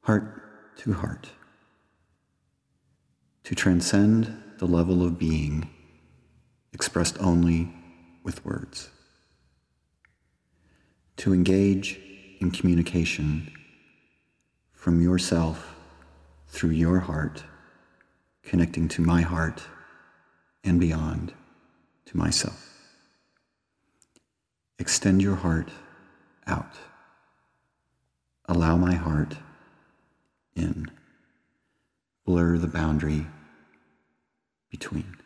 heart to heart, to transcend the level of being expressed only with words, to engage in communication from yourself through your heart, connecting to my heart and beyond to myself. Extend your heart out. Allow my heart in. Blur the boundary between.